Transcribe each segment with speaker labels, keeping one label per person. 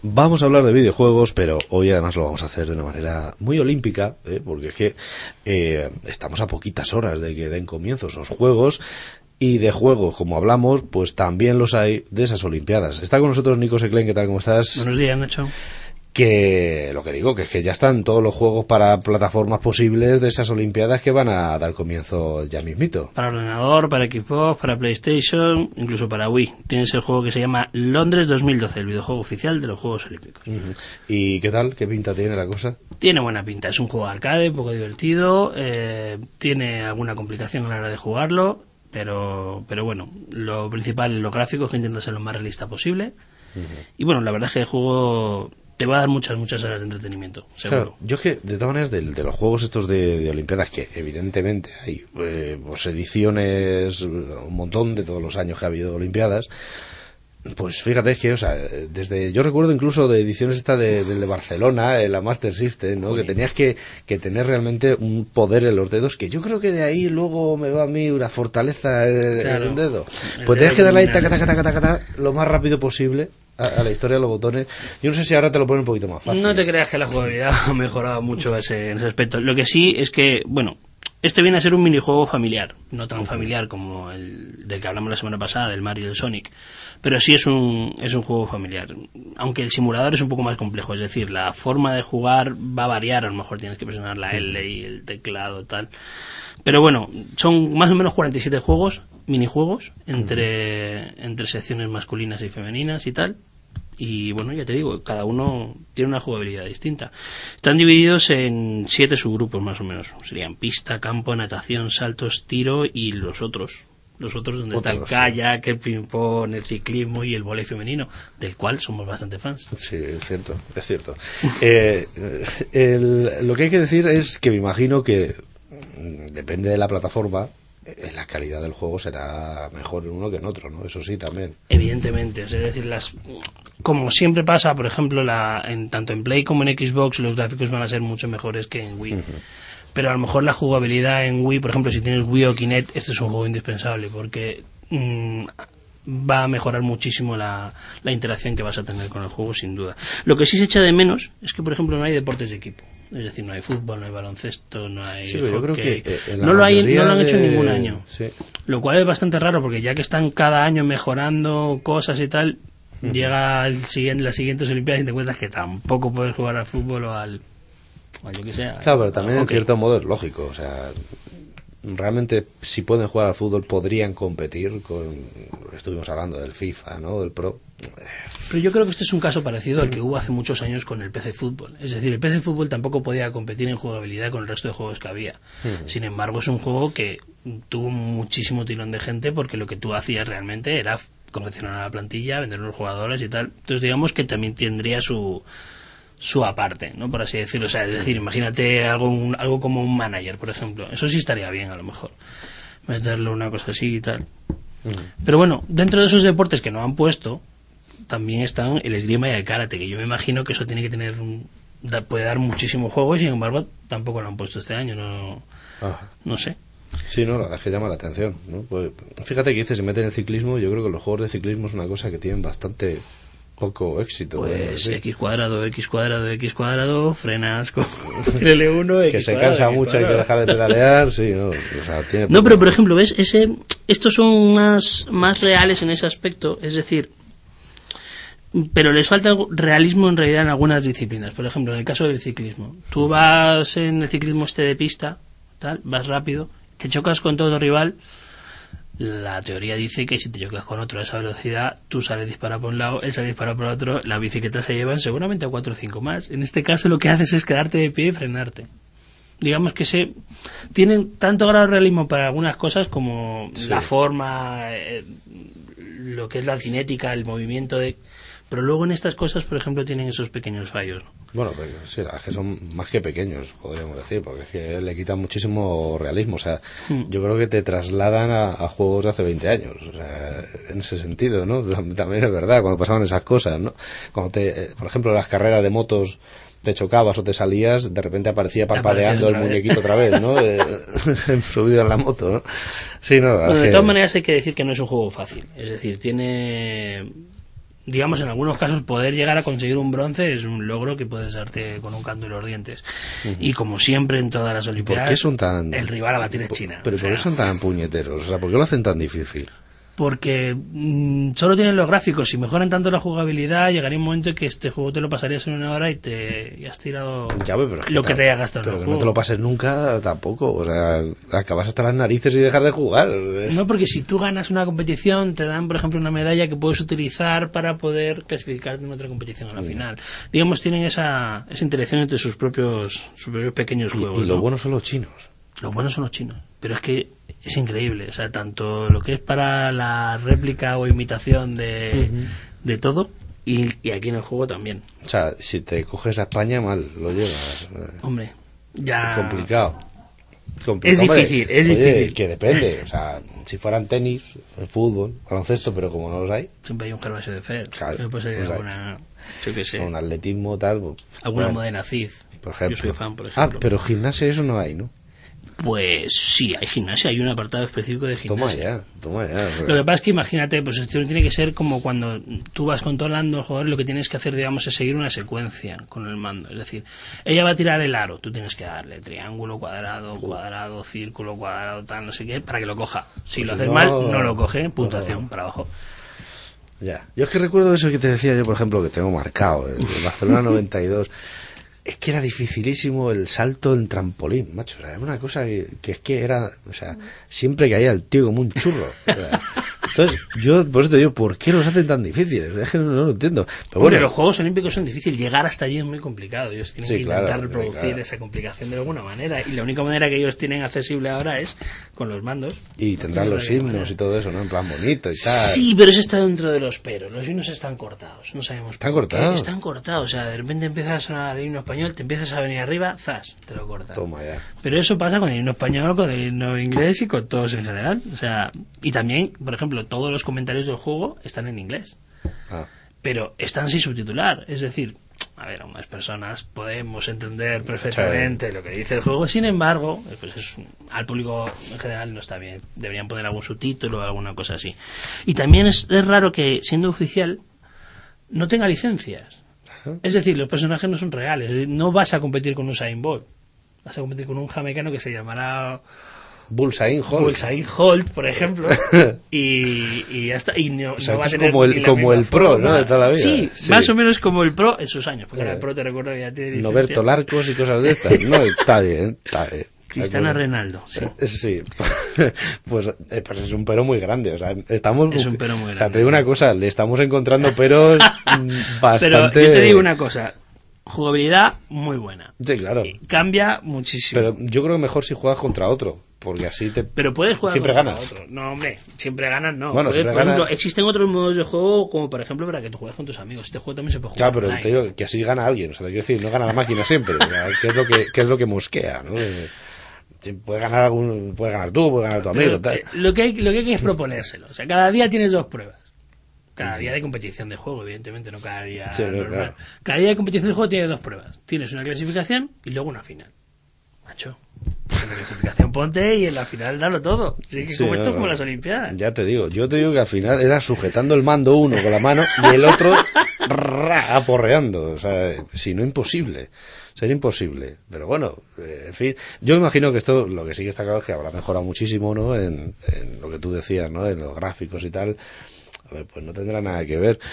Speaker 1: Vamos a hablar de videojuegos, pero hoy además lo vamos a hacer de una manera muy olímpica, porque es que estamos a poquitas horas de que den comienzo esos juegos, y de juegos, como hablamos, pues también los hay de esas Olimpiadas. Está con nosotros Nico Seclen, ¿qué tal? ¿Cómo estás?
Speaker 2: Buenos días, Nacho.
Speaker 1: Que lo que digo, que es que ya están todos los juegos para plataformas posibles de esas Olimpiadas que van a dar comienzo ya mismito.
Speaker 2: Para ordenador, para Xbox, para PlayStation, incluso para Wii. Tienes el juego que se llama Londres 2012, el videojuego oficial de los Juegos Olímpicos.
Speaker 1: Uh-huh. ¿Y qué tal? ¿Qué pinta tiene la cosa?
Speaker 2: Tiene buena pinta, es un juego arcade, un poco divertido, tiene alguna complicación a la hora de jugarlo, pero bueno, lo principal, los gráficos, que intenta ser lo más realista posible. Uh-huh. Y bueno, la verdad es que el juego te va a dar muchas horas de entretenimiento, seguro.
Speaker 1: Claro, yo es que, de todas maneras, de los juegos estos de Olimpiadas, que evidentemente hay pues ediciones, un montón de todos los años que ha habido Olimpiadas, pues fíjate que, o sea, yo recuerdo incluso de ediciones esta de Barcelona, la Master System, ¿no? Que tenías que tener realmente un poder en los dedos, que yo creo que de ahí luego me va a mí una fortaleza en un dedo. Pues tenías que darle ahí taca, lo más rápido posible a la historia de los botones. Yo no sé si ahora te lo ponen un poquito más fácil.
Speaker 2: No te creas que la jugabilidad ha mejorado mucho en ese aspecto. Lo que sí es que, bueno, este viene a ser un minijuego familiar, no tan familiar como el del que hablamos la semana pasada, del Mario y del Sonic, pero sí es un juego familiar, aunque el simulador es un poco más complejo, es decir, la forma de jugar va a variar, a lo mejor tienes que presionar la L y el teclado tal, pero bueno, son más o menos 47 juegos, minijuegos, entre secciones masculinas y femeninas y tal. Y bueno, ya te digo, cada uno tiene una jugabilidad distinta. Están divididos en 7 subgrupos más o menos. Serían pista, campo, natación, saltos, tiro y los otros donde está el kayak, el ping-pong, el ciclismo y el vóley femenino, del cual somos bastante fans.
Speaker 1: Sí, es cierto. Lo que hay que decir es que me imagino que depende de la plataforma, la calidad del juego será mejor en uno que en otro, ¿no? Eso sí, también.
Speaker 2: Evidentemente, es decir, como siempre pasa, por ejemplo, tanto en Play como en Xbox, los gráficos van a ser mucho mejores que en Wii. Uh-huh. Pero a lo mejor la jugabilidad en Wii, por ejemplo, si tienes Wii o Kinect, este es un juego indispensable porque va a mejorar muchísimo la interacción que vas a tener con el juego, sin duda. Lo que sí se echa de menos es que, por ejemplo, no hay deportes de equipo. Es decir, no hay fútbol, no hay baloncesto, no hay hockey. Yo creo que no lo han hecho en ningún año. Sí. Lo cual es bastante raro porque ya que están cada año mejorando cosas y tal, uh-huh, llega las siguientes Olimpiadas y te encuentras que tampoco puedes jugar al fútbol o al yo que sea.
Speaker 1: Claro, pero también en cierto modo es lógico, o sea, realmente si pueden jugar al fútbol podrían competir con, estuvimos hablando del FIFA, ¿no? Del Pro.
Speaker 2: Pero yo creo que este es un caso parecido al que hubo hace muchos años con el PC Fútbol. Es decir, el PC Fútbol tampoco podía competir en jugabilidad con el resto de juegos que había. Uh-huh. Sin embargo, es un juego que tuvo muchísimo tirón de gente porque lo que tú hacías realmente era confeccionar la plantilla, vender unos jugadores y tal. Entonces digamos que también tendría su aparte, ¿no? Por así decirlo. O sea, es decir, imagínate algo como un manager, por ejemplo. Eso sí estaría bien, a lo mejor. Meterle una cosa así y tal. Uh-huh. Pero bueno, dentro de esos deportes que no han puesto, también están el esgrima y el karate, que yo me imagino que eso tiene que tener puede dar muchísimo juego y sin embargo tampoco lo han puesto este año, no sé.
Speaker 1: Sí, no, la verdad es que llama la atención, ¿no? Pues, fíjate que dices, se meten en el ciclismo, yo creo que los juegos de ciclismo es una cosa que tienen bastante poco éxito.
Speaker 2: Pues sí. X cuadrado, frenas con el L1,
Speaker 1: que se cansa mucho, hay que dejar de pedalear, sí, no, o sea, tiene
Speaker 2: no, pero por ejemplo, ¿ves? Estos son más reales en ese aspecto, es decir, pero les falta realismo en realidad en algunas disciplinas. Por ejemplo, en el caso del ciclismo, tú vas en el ciclismo de pista, tal, vas rápido, te chocas con todo rival. La teoría dice que si te chocas con otro a esa velocidad, tú sales disparado por un lado, él sale disparado por otro, las bicicletas se llevan seguramente a 4 o 5 más. En este caso lo que haces es quedarte de pie y frenarte. Digamos que tienen tanto grado de realismo para algunas cosas como sí, la forma, lo que es la cinética, el movimiento pero luego en estas cosas, por ejemplo, tienen esos pequeños fallos, ¿no?
Speaker 1: Bueno, pues sí, es que son más que pequeños, podríamos decir, porque es que le quitan muchísimo realismo. O sea, yo creo que te trasladan a juegos de hace 20 años, o sea, en ese sentido, ¿no? También es verdad, cuando pasaban esas cosas, ¿no? Cuando por ejemplo, las carreras de motos te chocabas o te salías, de repente aparecía parpadeando el muñequito otra vez, ¿no? Subido en la moto, ¿no? Sí, no.
Speaker 2: Bueno, de todas maneras hay que decir que no es un juego fácil, es decir, tiene digamos, en algunos casos poder llegar a conseguir un bronce es un logro que puedes darte con un canto en los dientes. Y como siempre en todas las Olimpiadas,
Speaker 1: ¿por qué son tan...
Speaker 2: el rival a batir es China.
Speaker 1: Pero ¿por qué son tan puñeteros? O sea, ¿por qué lo hacen tan difícil?
Speaker 2: Porque solo tienen los gráficos. Si mejoran tanto la jugabilidad, llegaría un momento en que este juego te lo pasarías en 1 hora y has tirado lo que te haya gastado.
Speaker 1: Pero que no te lo pases nunca tampoco. O sea, acabas hasta las narices y dejar de jugar.
Speaker 2: No, porque si tú ganas una competición, te dan, por ejemplo, una medalla que puedes utilizar para poder clasificarte en otra competición a la final. Digamos, tienen esa interacción entre sus propios pequeños juegos.
Speaker 1: Y lo bueno son los chinos.
Speaker 2: Los buenos son los chinos, pero es que es increíble, o sea, tanto lo que es para la réplica o imitación de todo y aquí en el juego también.
Speaker 1: O sea, si te coges a España, mal lo llevas.
Speaker 2: Hombre, ya...
Speaker 1: Es complicado.
Speaker 2: Es difícil, es difícil.
Speaker 1: Que depende, o sea, si fueran tenis, fútbol, baloncesto, pero como no los hay...
Speaker 2: Siempre hay un Gervasio de Fer,
Speaker 1: claro,
Speaker 2: puede ser alguna, yo qué sé,
Speaker 1: un atletismo tal... Pues,
Speaker 2: alguna Modena Cid,
Speaker 1: por ejemplo.
Speaker 2: Yo soy fan, por ejemplo.
Speaker 1: Pero gimnasia eso no hay, ¿no?
Speaker 2: Pues sí, hay gimnasia, hay un apartado específico de gimnasia.
Speaker 1: Toma ya.
Speaker 2: Lo que pasa es que imagínate, pues esto tiene que ser como cuando tú vas controlando al jugador, lo que tienes que hacer, digamos, es seguir una secuencia con el mando. Es decir, ella va a tirar el aro, tú tienes que darle triángulo, cuadrado, círculo, cuadrado, tal, no sé qué, para que lo coja. Si lo haces mal, no lo coge, puntuación para abajo.
Speaker 1: Ya. Yo es que recuerdo eso que te decía yo, por ejemplo, que tengo marcado, el Barcelona 92. Es que era dificilísimo el salto en trampolín, macho. Era una cosa que es que era, o sea, siempre caía el tío como un churro. O sea, entonces, yo por eso te digo, ¿por qué los hacen tan difíciles? Es que no lo entiendo. Pero bueno,
Speaker 2: los Juegos Olímpicos son difíciles, llegar hasta allí es muy complicado. Ellos tienen que intentar reproducir esa complicación de alguna manera. Y la única manera que ellos tienen accesible ahora es con los mandos.
Speaker 1: Y tendrán los himnos y todo eso, ¿no? En plan bonito y tal.
Speaker 2: Sí, pero eso está dentro de los peros. Los himnos están cortados, no sabemos
Speaker 1: ¿Están cortados?
Speaker 2: Están cortados, o sea, de repente empieza a sonar el himno español, te empiezas a venir arriba, zas, te lo cortan.
Speaker 1: Toma ya.
Speaker 2: Pero eso pasa con el himno español, con el himno inglés y con todos en general. O sea, y también, por ejemplo, todos los comentarios del juego están en inglés. Pero están sin subtitular, es decir, a ver, unas personas podemos entender perfectamente lo que dice el juego, sin embargo, pues al público en general no está bien, deberían poner algún subtítulo o alguna cosa así. Y también es raro que, siendo oficial, no tenga licencias. Es decir, los personajes no son reales, no vas a competir con un Usain Bolt, vas a competir con un jamaicano que se llamará
Speaker 1: Bullseye
Speaker 2: Holt, por ejemplo, y ya está. Y no,
Speaker 1: o sea,
Speaker 2: no va a
Speaker 1: es
Speaker 2: tener
Speaker 1: como el pro, ¿no? De toda la vida.
Speaker 2: Sí, más o menos como el pro en sus años, porque ahora el pro te recuerdo que ya tiene licencia.
Speaker 1: Noberto Larcos y cosas de estas. No, está bien.
Speaker 2: Cristiano Ronaldo, sí.
Speaker 1: Sí, pues es un pero muy grande. O sea, estamos.
Speaker 2: Es un pero muy grande.
Speaker 1: O sea, te digo una cosa, le estamos encontrando peros bastante.
Speaker 2: Pero yo te digo una cosa. Jugabilidad muy buena.
Speaker 1: Sí, claro.
Speaker 2: Cambia muchísimo.
Speaker 1: Pero yo creo que mejor si juegas contra otro, porque así te...
Speaker 2: Pero puedes jugar
Speaker 1: siempre
Speaker 2: contra
Speaker 1: ganas.
Speaker 2: otro. No, hombre, siempre ganas no.
Speaker 1: Bueno,
Speaker 2: por ejemplo, existen otros modos de juego, como por ejemplo para que tú juegues con tus amigos. Este juego también se puede jugar.
Speaker 1: Claro, pero te digo que así gana alguien. O sea, te quiero decir, no gana la máquina siempre. O sea, ¿qué es lo que mosquea, ¿no? Puede ganar tú, puede ganar tu amigo. Tal.
Speaker 2: Lo que hay que es proponérselo. O sea, cada día tienes 2 pruebas. Cada día de competición de juego, evidentemente, no cada día normal. Claro. Cada día de competición de juego tiene 2 pruebas. Tienes una clasificación y luego una final. Macho, en la clasificación ponte y en la final dalo todo. Así que esto es como las Olimpiadas.
Speaker 1: Ya te digo, yo te digo que al final era sujetando el mando uno con la mano y el otro aporreando. O sea, si no, imposible. Sería imposible. Pero bueno, en fin, yo imagino que esto, lo que sí que está claro es que habrá mejorado muchísimo, ¿no? En lo que tú decías, ¿no? En los gráficos y tal. Pues no tendrá nada que ver,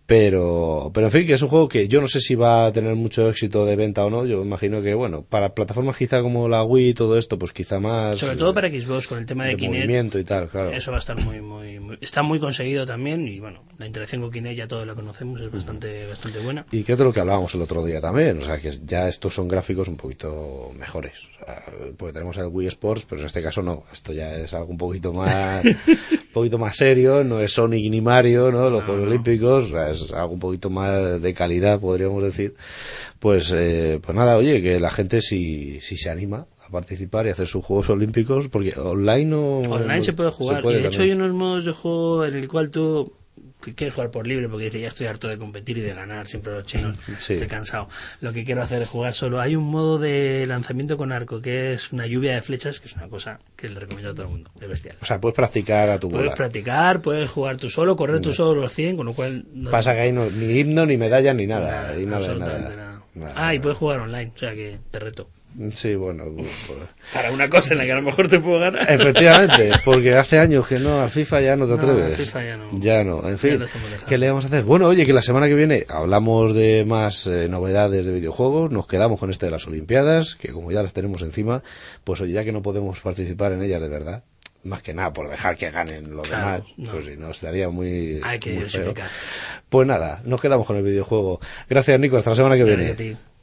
Speaker 1: pero en fin, que es un juego que yo no sé si va a tener mucho éxito de venta o no. Yo imagino que, bueno, para plataformas quizá como la Wii y todo esto, pues quizá más,
Speaker 2: sobre todo para Xbox con el tema de Kinect,
Speaker 1: movimiento y tal, claro.
Speaker 2: Eso va a estar muy está muy conseguido también. Y bueno, la interacción con Kinect ya todos la conocemos, es bastante buena.
Speaker 1: Y que es de lo que hablábamos el otro día también, o sea, que ya estos son gráficos un poquito mejores, o sea, porque tenemos el Wii Sports, pero en este caso no, esto ya es algo un poquito más serio, no es Sonic ni Mario, ¿no? Los Juegos Olímpicos, o sea, es algo un poquito más de calidad, podríamos decir. Pues nada, oye, que la gente si se anima a participar y hacer sus Juegos Olímpicos, porque online
Speaker 2: se puede jugar, y de hecho hay unos modos de juego en el cual tú quieres jugar por libre porque dice, ya estoy harto de competir y de ganar siempre los chinos,
Speaker 1: Sí.
Speaker 2: estoy cansado. Lo que quiero hacer es jugar solo. Hay un modo de lanzamiento con arco que es una lluvia de flechas, que es una cosa que le recomiendo a todo el mundo, es bestial.
Speaker 1: O sea, puedes practicar a tu
Speaker 2: Puedes
Speaker 1: bola.
Speaker 2: practicar, puedes jugar tú solo, correr tú solo los 100, con lo cual...
Speaker 1: Pasa que ahí no, ni himno, ni medalla, ni nada.
Speaker 2: Nada,
Speaker 1: Ahí nada,
Speaker 2: absolutamente
Speaker 1: nada.
Speaker 2: nada. Y puedes jugar online, o sea que te reto.
Speaker 1: Sí, bueno, pues,
Speaker 2: Para una cosa en la que a lo mejor te puedo ganar.
Speaker 1: efectivamente, porque hace años que no, al FIFA ya no te
Speaker 2: No,
Speaker 1: atreves.
Speaker 2: al FIFA ya no.
Speaker 1: Ya no, en
Speaker 2: Ya
Speaker 1: fin,
Speaker 2: lo estamos dejando.
Speaker 1: ¿qué le vamos a hacer? Bueno, oye, que la semana que viene hablamos de más novedades de videojuegos, nos quedamos con este de las Olimpiadas, que como ya las tenemos encima, pues oye, ya que no podemos participar en ellas de verdad, más que nada por dejar que ganen los
Speaker 2: Claro,
Speaker 1: demás,
Speaker 2: no.
Speaker 1: pues sí, nos daría muy,
Speaker 2: Hay que
Speaker 1: muy feo.
Speaker 2: diversificar.
Speaker 1: Pues nada, nos quedamos con el videojuego. Gracias, Nico, hasta la semana que viene.
Speaker 2: Gracias a ti.